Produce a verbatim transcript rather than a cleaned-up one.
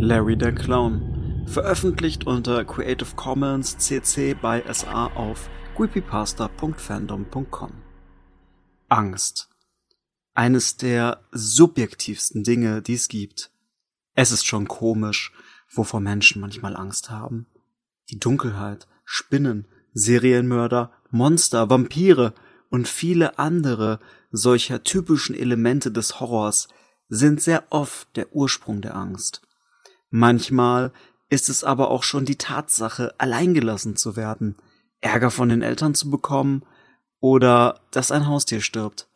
Larry der Clown. Veröffentlicht unter Creative Commons C C by S A auf creepypasta punkt fandom punkt com. Angst. Eines der subjektivsten Dinge, die es gibt. Es ist schon komisch, wovor Menschen manchmal Angst haben. Die Dunkelheit, Spinnen, Serienmörder, Monster, Vampire und viele andere solcher typischen Elemente des Horrors sind sehr oft der Ursprung der Angst. Manchmal ist es aber auch schon die Tatsache, alleingelassen zu werden, Ärger von den Eltern zu bekommen oder dass ein Haustier stirbt.